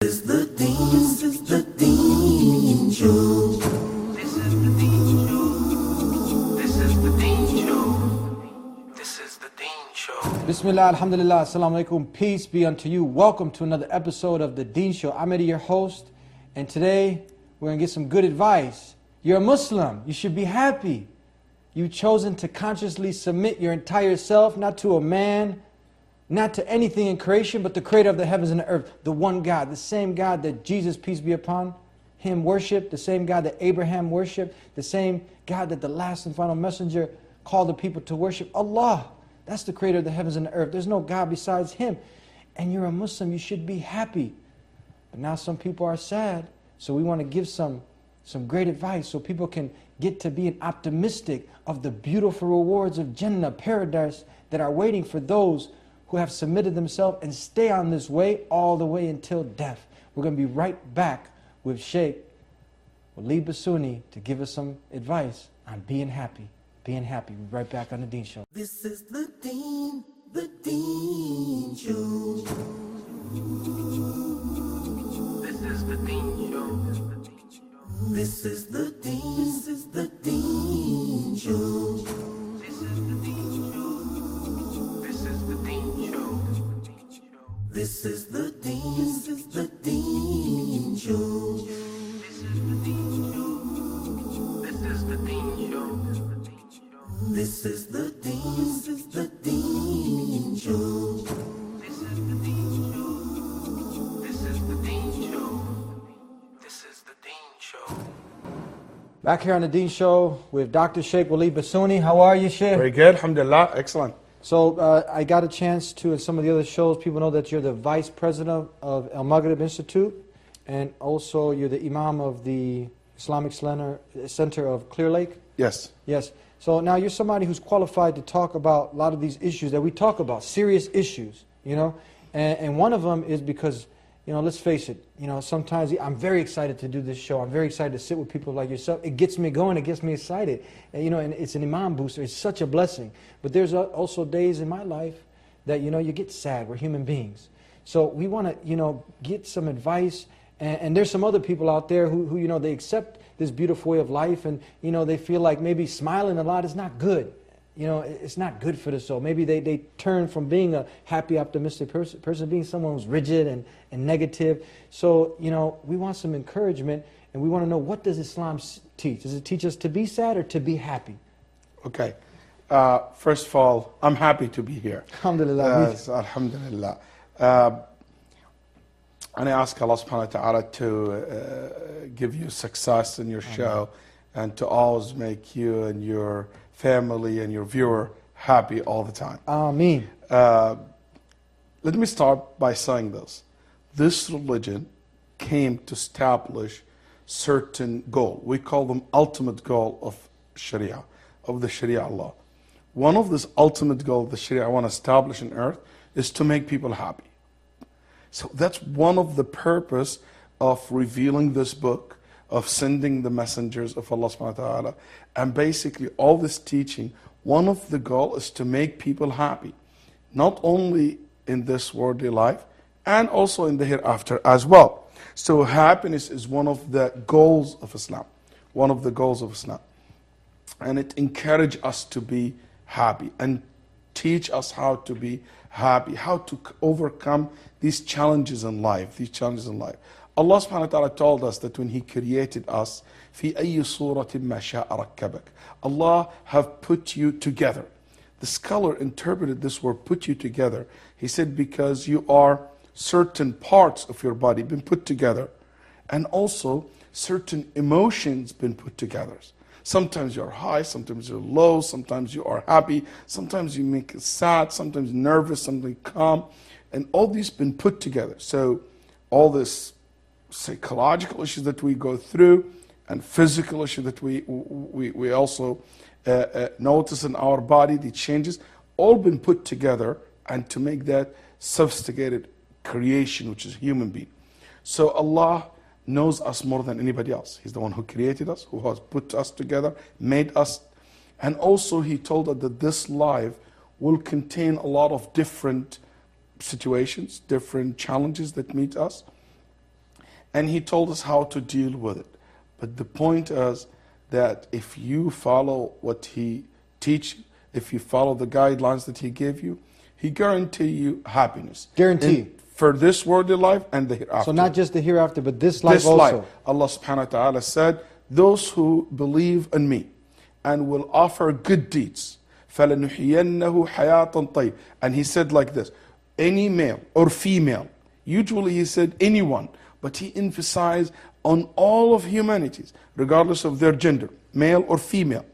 This is the Dean, this is the Dean Show. This is the Dean Show. This is the Dean Show. This is the Dean Show. Bismillah, alhamdulillah, assalamu alaikum, peace be unto you. Welcome to another episode of the Dean Show. I'm Eddie, your host, and today we're going to get some good advice. You're a Muslim, you should be happy. You've chosen to consciously submit your entire self, not to a man, not to anything in creation, but the creator of the heavens and the earth, the one God, the same God that Jesus, peace be upon him, worshiped, the same God that Abraham worshiped, the same God that the last and final messenger called the people to worship. Allah, that's the creator of the heavens and the earth. There's no God besides him. And you're a Muslim, you should be happy. But now some people are sad, so we want to give some great advice so people can get to being optimistic of the beautiful rewards of Jannah, paradise, that are waiting for those who have submitted themselves and stay on this way all the way until death. We're going to be right back with Sheikh Walid Basuni to give us some advice on being happy. Being happy. We'll be right back on the Dean Show. This is the Dean Show. This is the Dean Show. This is the Dean, this is the Dean Show. This is the Dean Show. This is the Dean Show. This is the Dean, this is the Dean Show. This is the Dean Show. This is the Dean Show. This is the Dean, this is the Dean Show. This is the Dean Show. This is the Dean Show. This is the Dean Show. Back here on the Dean Show with Dr. Sheikh Walid Basuni. How are you, Sheikh? Very good, alhamdulillah, excellent. So I got a chance to, in some of the other shows, people know that you're the vice president of Al Maghrib Institute, and also you're the imam of the Islamic Center of Clear Lake. Yes. Yes. So now you're somebody who's qualified to talk about a lot of these issues that we talk about, serious issues, you know. And one of them is because, you know, let's face it, you know, sometimes I'm very excited to do this show. I'm very excited to sit with people like yourself. It gets me going. It gets me excited. And, you know, and it's an imam booster. It's such a blessing. But there's also days in my life that, you know, you get sad. We're human beings. So we want to, you know, get some advice. And there's some other people out there who, you know, they accept this beautiful way of life. And, you know, they feel like maybe smiling a lot is not good. You know, it's not good for the soul. Maybe they turn from being a happy, optimistic person being someone who's rigid and negative. So, you know, we want some encouragement, and we want to know, what does Islam teach? Does it teach us to be sad or to be happy? Okay. First of all, I'm happy to be here. Alhamdulillah. Alhamdulillah. And I ask Allah subhanahu wa ta'ala to give you success in your show, and to always make you and your family and your viewer happy all the time. Ameen. Let me start by saying this. This religion came to establish certain goal. We call them ultimate goal of Sharia, of the Sharia law. One of this ultimate goal of the Sharia I want to establish on earth is to make people happy. So that's one of the purpose of revealing this book, of sending the messengers of Allah subhanahu wa ta'ala, and basically all this teaching. One of the goal is to make people happy, not only in this worldly life, and also in the hereafter as well. So happiness is one of the goals of Islam, one of the goals of Islam. And it encourages us to be happy and teach us how to be happy, how to overcome these challenges in life, Allah subhanahu wa ta'ala told us that when He created us, في أي صورة ما شاء ركبك. Allah have put you together. The scholar interpreted this word, put you together. He said, because you are certain parts of your body been put together, and also certain emotions been put together. Sometimes you're high, sometimes you're low, sometimes you are happy, sometimes you make sad, sometimes nervous, sometimes calm, and all these been put together. So all this psychological issues that we go through, and physical issues that we also notice in our body, the changes, all been put together, and to make that sophisticated creation, which is human being. So Allah knows us more than anybody else. He's the one who created us, who has put us together, made us, and also He told us that this life will contain a lot of different situations, different challenges that meet us. And He told us how to deal with it. But the point is that if you follow what He teach, if you follow the guidelines that He gave you, He guarantee you happiness. Guarantee. For this worldly life and the hereafter. So not just the hereafter, but this life This also. life. Allah subhanahu wa ta'ala said, those who believe in me and will offer good deeds, فَلَنُحْيَنَّهُ حَيَاةً طَيِّبًا. And He said like this, any male or female, usually He said anyone, but He emphasized on all of humanities, regardless of their gender, male or female,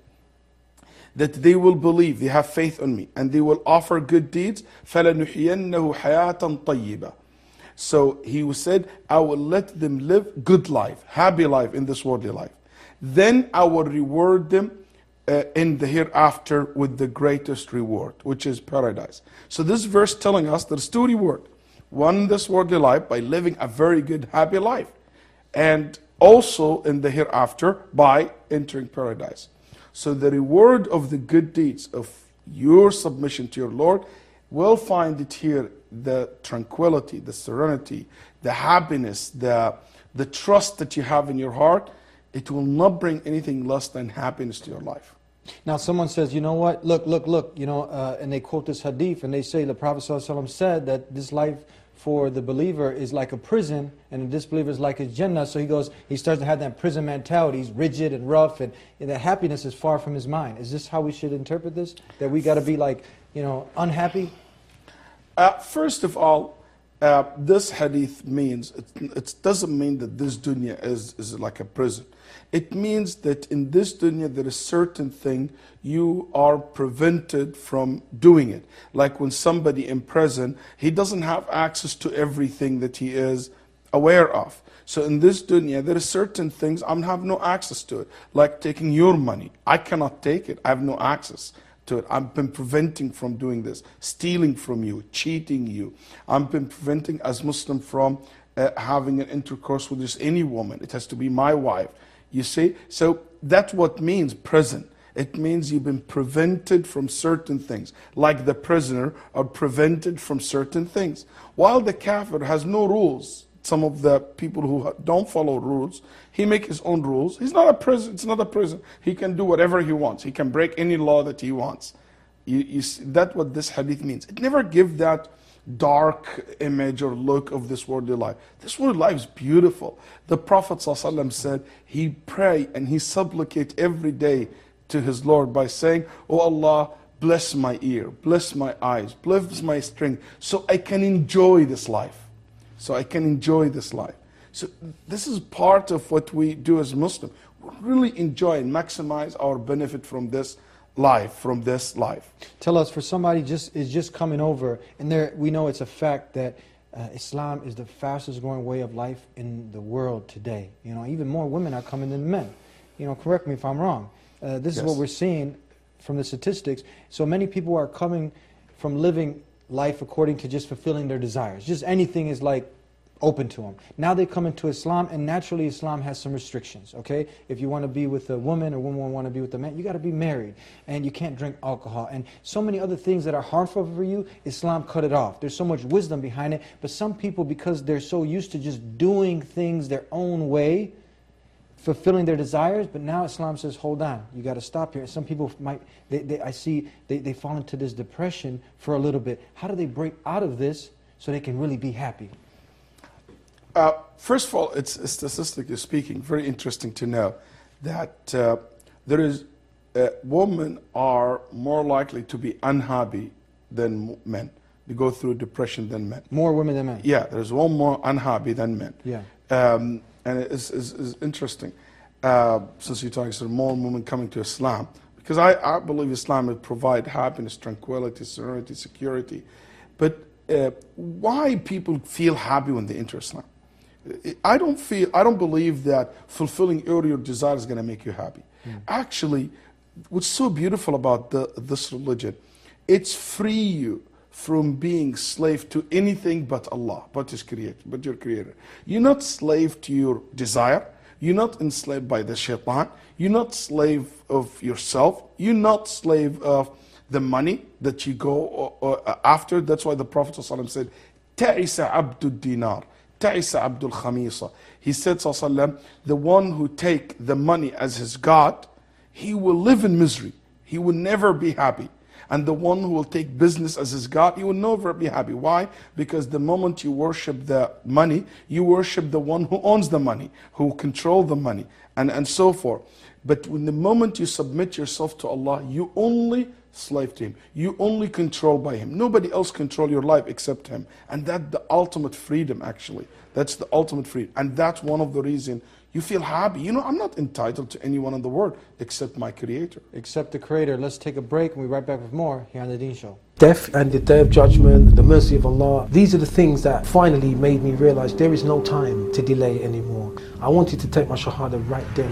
that they will believe, they have faith in me, and they will offer good deeds, فَلَنُحْيَنَّهُ حَيَاةً طَيِّبًا. So He said, I will let them live good life, happy life in this worldly life. Then I will reward them in the hereafter with the greatest reward, which is paradise. So this verse telling us there's two rewards. One, this worldly life by living a very good, happy life. And also in the hereafter by entering paradise. So the reward of the good deeds of your submission to your Lord, we'll find it here, the tranquility, the serenity, the happiness, the trust that you have in your heart. It will not bring anything less than happiness to your life. Now someone says, you know what, look, and they quote this hadith and they say the Prophet ﷺ said that this life for the believer is like a prison and the disbeliever is like a Jannah. So he starts to have that prison mentality. He's rigid and rough and that happiness is far from his mind. Is this how we should interpret this? That we got to be like, unhappy? First of all, this hadith means, it doesn't mean that this dunya is like a prison. It means that in this dunya there is certain thing you are prevented from doing it. Like when somebody in prison, he doesn't have access to everything that he is aware of. So in this dunya there are certain things I have no access to it. Like taking your money. I cannot take it. I have no access to it. I've been preventing from doing this. Stealing from you, cheating you. I've been preventing as Muslim from having an intercourse with just any woman. It has to be my wife. You see? So that's what means prison. It means you've been prevented from certain things. Like the prisoner are prevented from certain things. While the kafir has no rules. Some of the people who don't follow rules, he makes his own rules. He's not a prison. It's not a prison. He can do whatever he wants. He can break any law that he wants. You see, that's what this hadith means. It never gives that dark image or look of this worldly life. This worldly life is beautiful. The Prophet ﷺ said he pray and he supplicate every day to his Lord by saying, "Oh Allah, bless my ear, bless my eyes, bless my strength, so I can enjoy this life. So I can enjoy this life." So this is part of what we do as Muslims. We really enjoy and maximize our benefit from this life, Tell us, for somebody is just coming over, and we know it's a fact that Islam is the fastest growing way of life in the world today. Even more women are coming than men. Correct me if I'm wrong. This is what we're seeing from the statistics. So many people are coming from living life according to just fulfilling their desires. Just anything is like open to them. Now they come into Islam, and naturally Islam has some restrictions, okay? If you want to be with a woman, or woman want to be with a man, you got to be married, and you can't drink alcohol, and so many other things that are harmful for you, Islam cut it off. There's so much wisdom behind it, but some people, because they're so used to just doing things their own way, fulfilling their desires, but now Islam says, hold on, you got to stop here. Some people they fall into this depression for a little bit. How do they break out of this so they can really be happy? First of all, it's statistically speaking very interesting to know that women are more likely to be unhappy than men. They go through depression than men. More women than men. Yeah, there's one more unhappy than men. Yeah. And it's interesting, since you're talking about more women coming to Islam, because I believe Islam will provide happiness, tranquility, serenity, security. But why people feel happy when they enter Islam? I don't believe that fulfilling all your desires is going to make you happy. Actually, what's so beautiful about this religion, it's free you from being slave to anything but Allah, but your Creator. You're not slave to your desire. You're not enslaved by the shaitan. You're not slave of yourself. You're not slave of the money that you go after. That's why the Prophet ﷺ said, "Ta'isa abdud dinar." Ta'isa Abdul Khamisa. He said, sallallahu, the one who take the money as his God, he will live in misery. He will never be happy. And the one who will take business as his God, he will never be happy. Why? Because the moment you worship the money, you worship the one who owns the money, who control the money, and so forth. But when the moment you submit yourself to Allah, you only slave to Him. You only control by Him. Nobody else control your life except Him. And that's the ultimate freedom, actually. That's the ultimate freedom. And that's one of the reasons you feel happy. You know, I'm not entitled to anyone in the world except my Creator. Except the Creator. Let's take a break and we'll be right back with more here on The Deen Show. Death and the Day of Judgment, the mercy of Allah. These are the things that finally made me realize there is no time to delay anymore. I wanted to take my Shahada right then.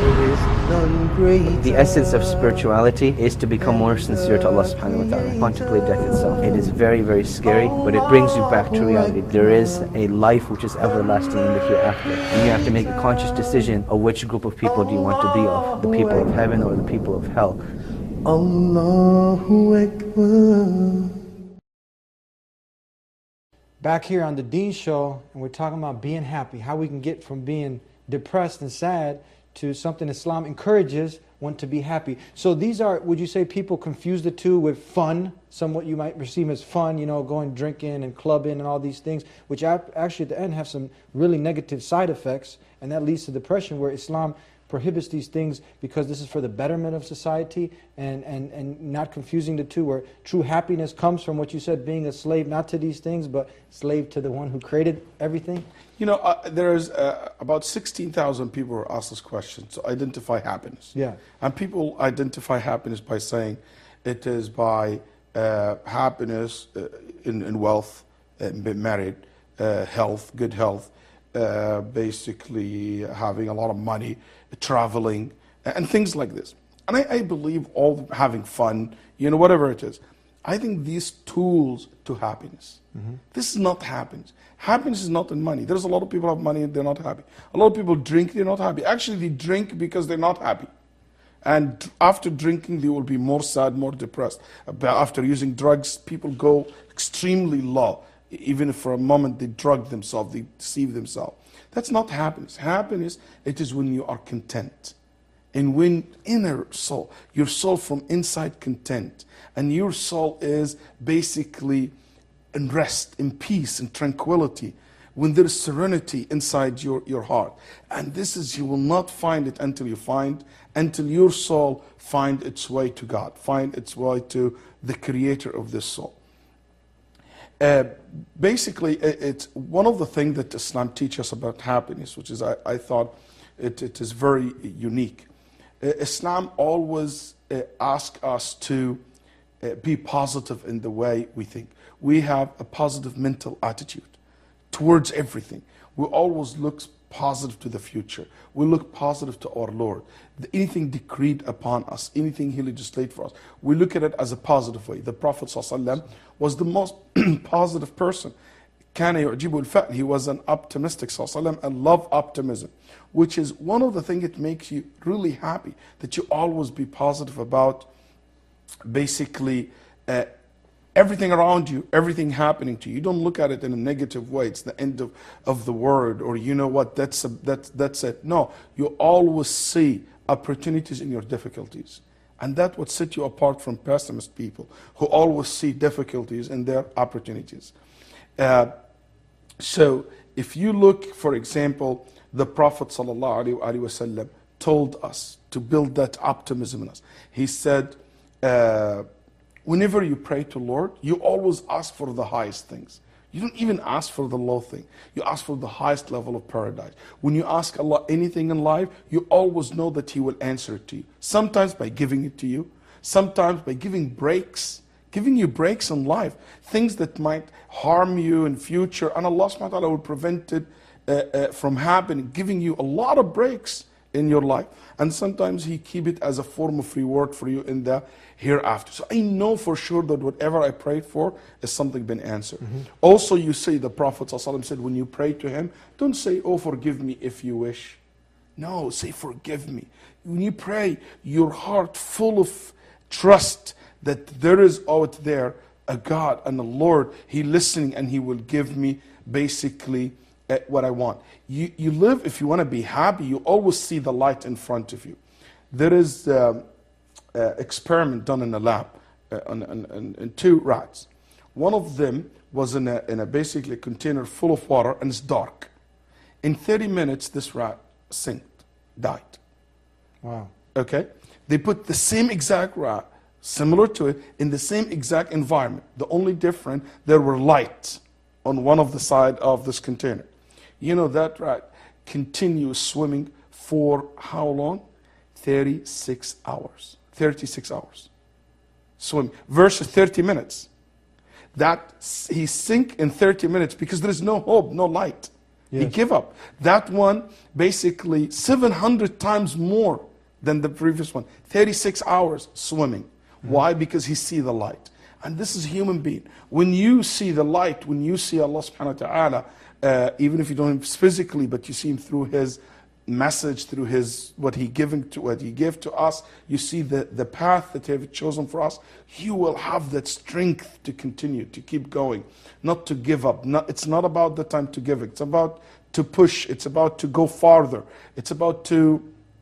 The essence of spirituality is to become more sincere to Allah subhanahu wa ta'ala. Contemplate death itself. It is very, very scary, but it brings you back to reality. There is a life which is everlasting in the hereafter. And you have to make a conscious decision of which group of people do you want to be of. The people of heaven or the people of hell. Allahu Akbar. Back here on The Deen Show, and we're talking about being happy, how we can get from being depressed and sad to something Islam encourages one to be happy. So these are, would you say people confuse the two with fun, somewhat you might perceive as fun, you know, going drinking and clubbing and all these things, which actually at the end have some really negative side effects, and that leads to depression, where Islam prohibits these things because this is for the betterment of society, and not confusing the two, where true happiness comes from what you said, being a slave not to these things, but slave to the one who created everything? You know, there's about 16,000 people who ask this question to identify happiness. Yeah. And people identify happiness by saying it is by happiness in wealth, being married, health, good health, basically having a lot of money, traveling, and things like this. And I believe all having fun, you know, whatever it is. I think these tools to happiness. This is not happiness. Happiness is not in money. There's a lot of people who have money and they're not happy. A lot of people drink, they're not happy. Actually, they drink because they're not happy. And after drinking, they will be more sad, more depressed. After using drugs, people go extremely low. Even if for a moment they drug themselves, they deceive themselves. That's not happiness. Happiness, it is when you are content. And when inner soul, your soul from inside content, and your soul is basically in rest, in peace, in tranquility, when there is serenity inside your heart. And this is, you will not find it until your soul find its way to God, find its way to the creator of this soul. Basically, it's one of the things that Islam teaches us about happiness, which is, I thought it is very unique. Islam always asks us to be positive in the way we think. We have a positive mental attitude towards everything. We always look positive to the future. We look positive to our Lord. Anything decreed upon us, anything He legislates for us, we look at it as a positive way. The Prophet ﷺ was the most positive person. كان يعجبه الفأل. He was an optimistic ﷺ and loved optimism, which is one of the things that makes you really happy, that you always be positive about basically everything around you, everything happening to you. You don't look at it in a negative way. It's the end of the world, or you know what, that's it. No, you always see opportunities in your difficulties. And that's what sets you apart from pessimist people who always see difficulties in their opportunities. So if you look, for example, the Prophet ﷺ told us to build that optimism in us. He said, whenever you pray to Lord, you always ask for the highest things. You don't even ask for the low thing. You ask for the highest level of paradise. When you ask Allah anything in life, you always know that He will answer it to you. Sometimes by giving it to you. Sometimes by giving you breaks in life. Things that might harm you in future. And Allah subhanahu wa ta'ala will prevent it from happening. Giving you a lot of breaks in your life. And sometimes He keep it as a form of reward for you in the hereafter. So I know for sure that whatever I prayed for is something been answered. Also, you see, the Prophet ﷺ said, when you pray to Him, don't say, oh, forgive me if you wish. No, say, forgive me. When you pray, your heart full of trust that there is out there a God and a Lord. He listening and He will give me basically what I want. You live, if you want to be happy, you always see the light in front of you. There is experiment done in a lab on 2 rats. One of them was in a basically container full of water, and it's dark. In 30 minutes, this rat died. Wow. Okay? They put the same exact rat, similar to it, in the same exact environment. The only difference, there were lights on one of the side of this container. You know, that rat continues swimming for how long? 36 hours. 36 hours. Swim. Versus 30 minutes. That he sink in 30 minutes because there is no hope, no light. He Yes. give up. That one basically 700 times more than the previous one. 36 hours swimming. Why? Because he see the light. And this is human being. When you see the light, when you see Allah subhanahu wa ta'ala, even if you don't physically, but you see him through his message, through his what he gave to us, you see the path that he have chosen for us, you will have that strength to continue, to keep going, not to give up. It's not about the time to give. It's about to push. It's about to go farther. It's about to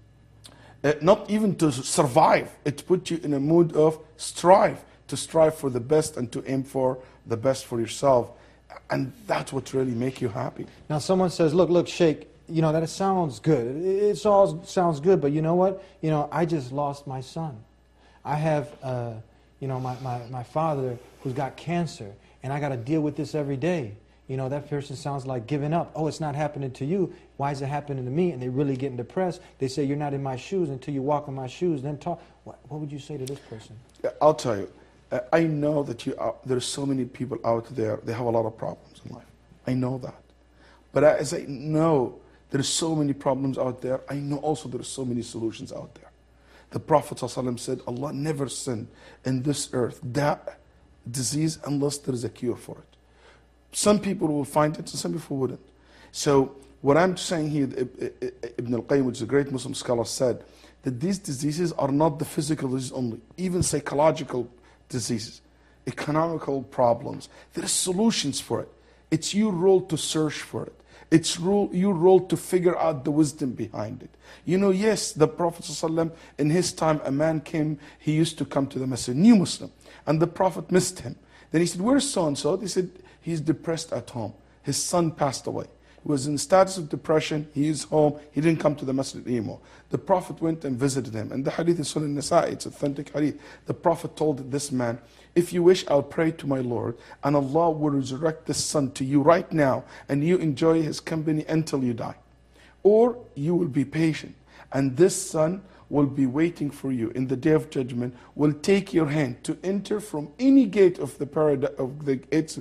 not even to survive. It puts you in a mood of strive, to strive for the best and to aim for the best for yourself. And that's what really make you happy. Now someone says, look, Sheikh, you know, that sounds good. It all sounds good, but you know what? You know, I just lost my son. I have, you know, my father who's got cancer, and I got to deal with this every day. You know, that person sounds like giving up. Oh, it's not happening to you. Why is it happening to me? And they're really getting depressed. They say, you're not in my shoes until you walk in my shoes. Then talk. What would you say to this person? I'll tell you. I know that there's so many people out there, they have a lot of problems in life. I know that. But as I know there's so many problems out there, I know also there's so many solutions out there. The Prophet ﷺ said, Allah never sent in this earth that disease unless there is a cure for it. Some people will find it and some people wouldn't. So what I'm saying here, Ibn al-Qayyim, which is a great Muslim scholar, said that these diseases are not the physical disease only, even psychological diseases, economical problems. There are solutions for it. It's your role to search for it. It's your role to figure out the wisdom behind it. You know, yes, the Prophet ﷺ, in his time, a man came, he used to come to the masjid, new Muslim, and the Prophet missed him. Then he said, where's so-and-so? They said, he's depressed at home. His son passed away. He was in status of depression. He is home. He didn't come to the masjid anymore. The Prophet went and visited him. And the hadith is Sunan Nasa'i. It's authentic hadith. The Prophet told this man, if you wish, I'll pray to my Lord, and Allah will resurrect this son to you right now, and you enjoy his company until you die. Or you will be patient, and this son will be waiting for you in the day of judgment, will take your hand to enter from any gate of the paradise, of the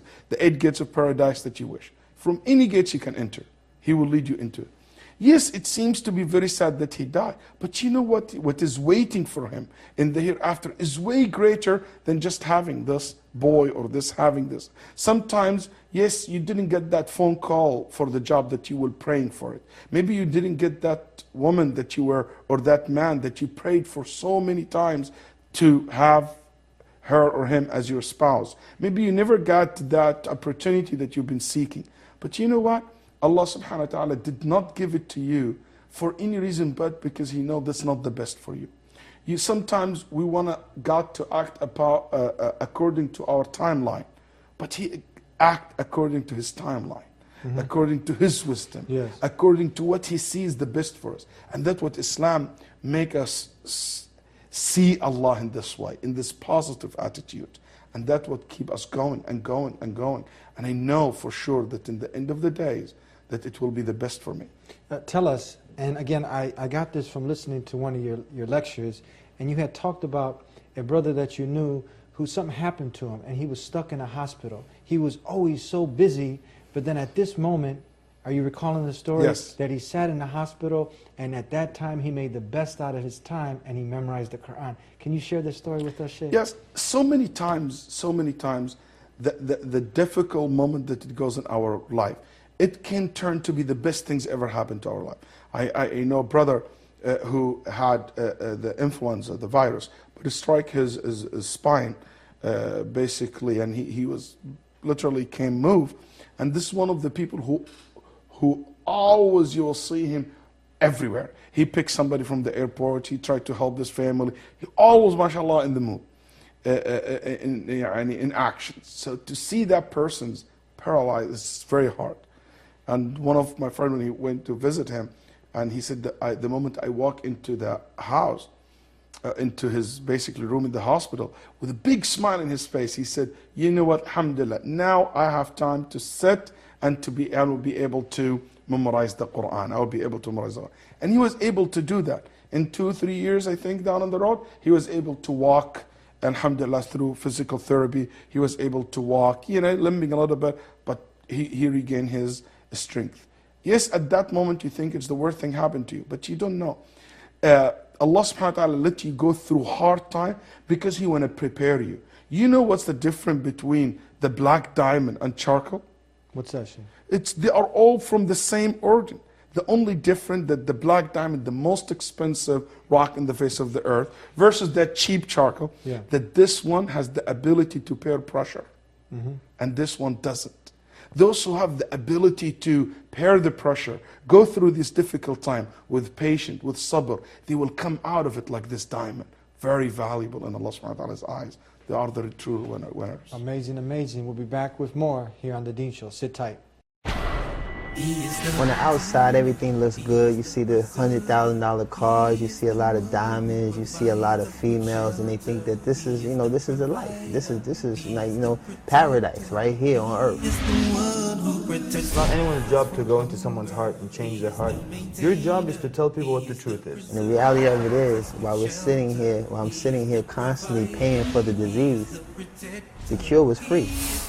8 gates of paradise that you wish. From any gates you can enter, he will lead you into it. Yes, it seems to be very sad that he died, but you know what? What is waiting for him in the hereafter is way greater than just having this boy or having this. Sometimes, yes, you didn't get that phone call for the job that you were praying for it. Maybe you didn't get that woman that you were, or that man that you prayed for so many times to have her or him as your spouse. Maybe you never got that opportunity that you've been seeking. But you know what? Allah subhanahu wa ta'ala did not give it to you for any reason but because He knows that's not the best for you. Sometimes we want God to act according to our timeline, but He act according to His timeline, according to His wisdom, Yes. according to what He sees the best for us. And that's what Islam make us see Allah in this way, in this positive attitude. And that's what keep us going and going and going. And I know for sure that in the end of the days, that it will be the best for me. Tell us, and again, I got this from listening to one of your lectures, and you had talked about a brother that you knew who something happened to him, and he was stuck in a hospital. He was always so busy, but then at this moment, are you recalling the story? Yes. That he sat in the hospital, and at that time he made the best out of his time, and he memorized the Quran. Can you share this story with us, Sheikh? Yes, so many times, the difficult moment that it goes in our life, it can turn to be the best things ever happened to our life. I know a brother who had the influenza, the virus, but it struck his spine, basically, and he was literally can't move. And this is one of the people who always, you will see him everywhere. He picked somebody from the airport, he tried to help this family. He always, mashallah, in the mood, in action. So to see that person's paralyzed is very hard. And one of my friends, when he went to visit him, and he said that the moment I walk into the house, into his basically room in the hospital, with a big smile in his face, he said, you know what, alhamdulillah, now I have time to sit and I will be able to memorize the Quran. I will be able to memorize the Quran. And he was able to do that. In 2-3 years, I think, down on the road, he was able to walk, alhamdulillah, through physical therapy. He was able to walk, limping a little bit, but he regained his strength. Yes, at that moment you think it's the worst thing happened to you, but you don't know. Allah subhanahu wa ta'ala let you go through hard time because He want to prepare you. You know what's the difference between the black diamond and charcoal? What's that, Sheikh? They are all from the same origin. The only difference that the black diamond, the most expensive rock in the face of the earth, versus that cheap charcoal, that this one has the ability to bear pressure, and this one doesn't. Those who have the ability to bear the pressure, go through this difficult time with patience, with sabr, they will come out of it like this diamond. Very valuable in Allah subhanahu wa ta'ala's eyes. They are the true winners. Amazing, amazing. We'll be back with more here on The Deen Show. Sit tight. On the outside, everything looks good. You see the $100,000 cars, you see a lot of diamonds, you see a lot of females, and they think that this is, this is the life. This is like, paradise right here on earth. It's not anyone's job to go into someone's heart and change their heart. Your job is to tell people what the truth is. And the reality of it is, while I'm sitting here constantly paying for the disease, the cure was free.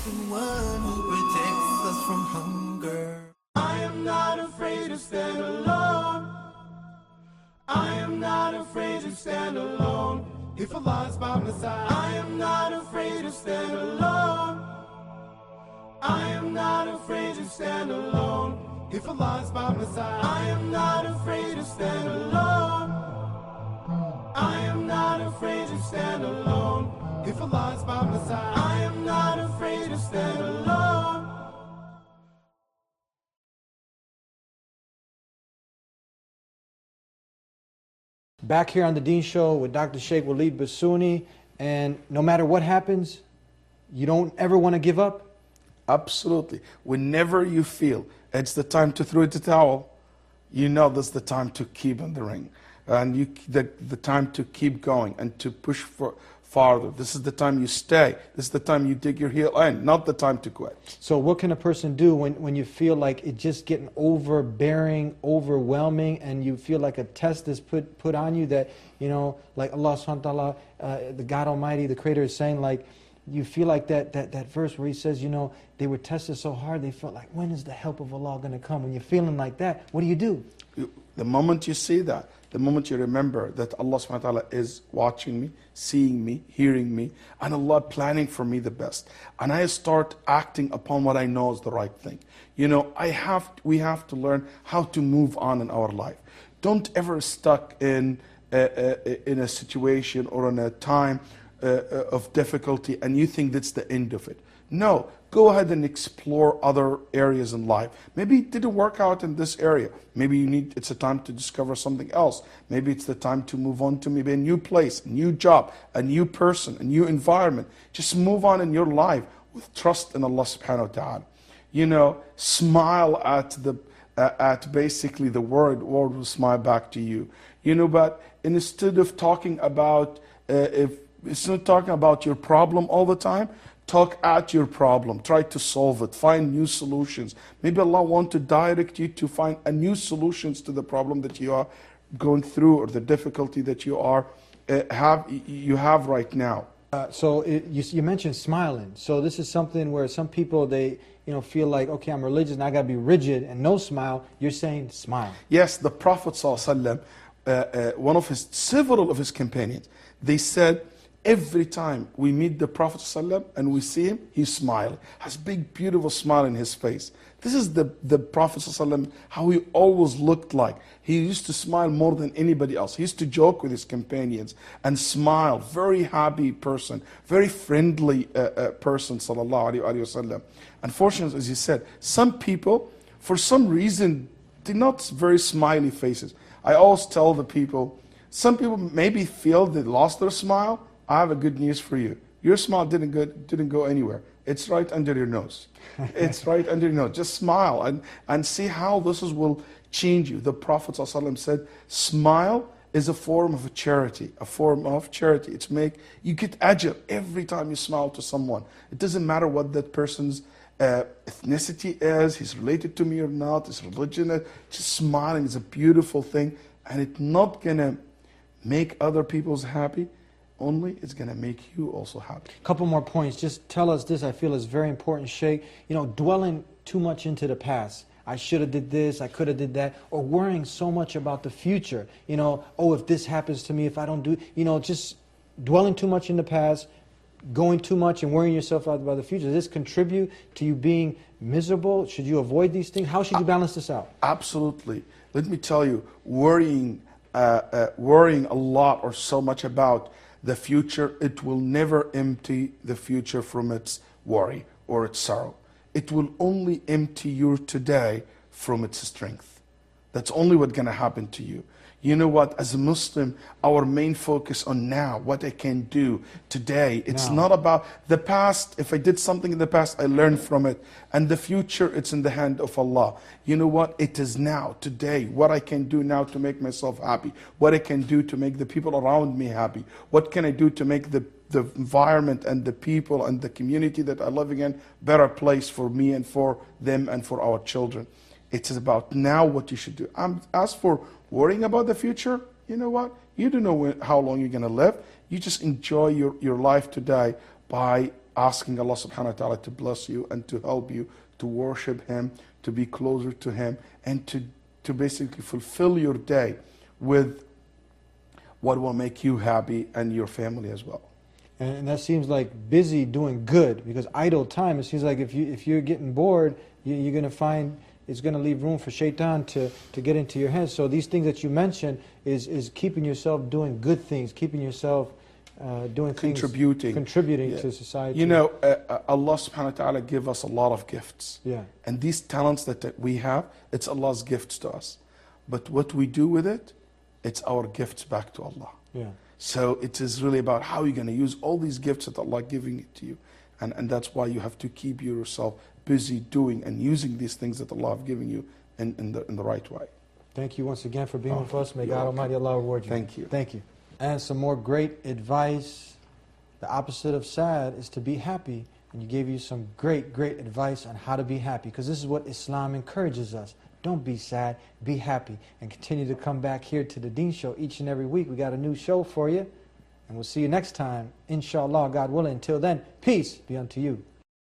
Stand alone. I am not afraid to stand alone. If Allah's by my side, I am not afraid to stand alone. I am not afraid to stand alone. If Allah's by my side, I am not afraid to stand alone. I am not afraid to stand alone. If Allah's by my side, I am not afraid to stand alone. Back here on The Deen Show with Dr. Sheikh Waleed Bassouni, and no matter what happens, you don't ever want to give up? Absolutely. Whenever you feel it's the time to throw the towel, you know that's the time to keep in the ring. And the time to keep going and to push farther. This is the time you stay. This is the time you dig your heel in, not the time to quit. So what can a person do when you feel like it's just getting overbearing, overwhelming, and you feel like a test is put on you that, like Allah subhanahu wa ta'ala, the God Almighty, the Creator is saying, like, you feel like that verse where He says, they were tested so hard, they felt like, when is the help of Allah going to come? When you're feeling like that, what do? The moment you see that, the moment you remember that Allah subhanahu wa ta'ala is watching me, seeing me, hearing me, and Allah planning for me the best. And I start acting upon what I know is the right thing. We have to learn how to move on in our life. Don't ever stuck in a situation or in a time of difficulty and you think that's the end of it. No, go ahead and explore other areas in life. Maybe it didn't work out in this area. Maybe it's a time to discover something else. Maybe it's the time to move on to maybe a new place, a new job, a new person, a new environment. Just move on in your life with trust in Allah subhanahu wa ta'ala. Smile at basically the world will smile back to you. But instead of talking about, if it's not talking about your problem all the time, talk at your problem. Try to solve it. Find new solutions. Maybe Allah wants to direct you to find a new solutions to the problem that you are going through or the difficulty that you have right now. So you mentioned smiling. So this is something where some people, they feel like, okay, I'm religious and I got to be rigid and no smile. You're saying smile. Yes, the Prophet ﷺ, several of his companions, they said, every time we meet the Prophet ﷺ and we see him, he's smiling. Has big, beautiful smile in his face. This is the Prophet ﷺ, how he always looked like. He used to smile more than anybody else. He used to joke with his companions and smile. Very happy person, very friendly person, sallallahu alaihi wasallam. Unfortunately, as you said, some people, for some reason, they're not very smiley faces. I always tell the people, some people maybe feel they lost their smile. I have a good news for you. Your smile didn't go anywhere. It's right under your nose. It's right under your nose. Just smile and see how this will change you. The Prophet ﷺ said, smile is a form of charity. A form of charity. It's you get ajr every time you smile to someone. It doesn't matter what that person's ethnicity is, he's related to me or not, his religion is. Just smiling is a beautiful thing, and it's not gonna make other people's happy, only it's going to make you also happy. Couple more points. Just tell us this, I feel is very important, Sheikh. Dwelling too much into the past. I should have did this, I could have did that, or worrying so much about the future. Oh, if this happens to me, if I don't do, just dwelling too much in the past, going too much and worrying yourself out about the future. Does this contribute to you being miserable? Should you avoid these things? How should you balance this out? Absolutely. Let me tell you, worrying a lot or so much about the future, it will never empty the future from its worry or its sorrow. It will only empty your today from its strength. That's only what's going to happen to you. You know what, as a Muslim, our main focus on now, what I can do today. It's not about the past. If I did something in the past, I learned from it. And the future, it's in the hand of Allah. You know what, it is now, today, what I can do now to make myself happy. What I can do to make the people around me happy. What can I do to make the environment and the people and the community that I'm living in better place for me and for them and for our children. It's about now what you should do. As for worrying about the future, you know what? You don't know how long you're going to live. You just enjoy your life today by asking Allah subhanahu wa ta'ala to bless you and to help you to worship Him, to be closer to Him, and to basically fulfill your day with what will make you happy and your family as well. And that seems like busy doing good, because idle time, it seems like if you're getting bored, you're going to find it's going to leave room for shaitan to get into your head. So these things that you mentioned is keeping yourself doing good things, keeping yourself doing things, contributing to society. Allah subhanahu wa ta'ala give us a lot of gifts. Yeah. And these talents that we have, it's Allah's gifts to us. But what we do with it, it's our gifts back to Allah. Yeah. So it is really about how you're going to use all these gifts that Allah giving it to you. And that's why you have to keep yourself busy doing and using these things that Allah have given you in the right way. Thank you once again for being with us. May God Almighty Allah reward you. Thank you. Thank you. And some more great advice. The opposite of sad is to be happy. And you gave you some great advice on how to be happy, because this is what Islam encourages us. Don't be sad, be happy. And continue to come back here to the Deen Show each and every week. We got a new show for you. And we'll see you next time, inshallah, God willing. Until then, peace be unto you.